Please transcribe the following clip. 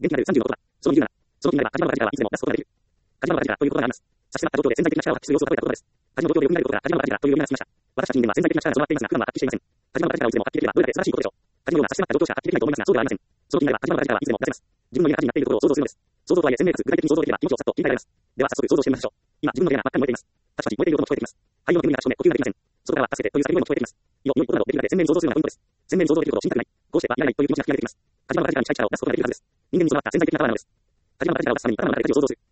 元気なる30のことだ。そういうなら、その気になれば、カジマの形からはいつでも出すことができる。カジマの形からということがあります。差し迫った状況で潜在的な力を発揮する要素を例えたことです。カジマの状況でよく見られることがカジマの形からという呼び名がつきました。私たち人間は潜在的な力が備わっていますが、普段は発揮していません。カジマの形からをいつでも発揮できれば、どれだけ素晴らしいことでしょう。カジマのような差し迫った状況しか発揮できないと思いますが、そうではありません。その気になれば、カジマの形からはいつでも出せます。自分の家が火になっているところを想像するのです。想像とはいえ、鮮明かつ具体的に想像できれば、命をさっと切り替えられます。では早速想像してみましょう。今、自分の家が真っ赤に燃えています。パチパチ燃えている音も聞こえてきます。肺の煙が立ち込め、呼吸ができません。外からは助けてという叫び声も聞こえてきます。良いことなどできるだけ鮮明に想像するのがポイントです。鮮明に想像できることを信じたくない。こうしてはいらないという気持ちが引き上げてきます。カジマの形からに近い力を出すことができるはずです。人間に備わった潜在的なパワーなのです。カジマの形からを出すために頭の中で火を想像する。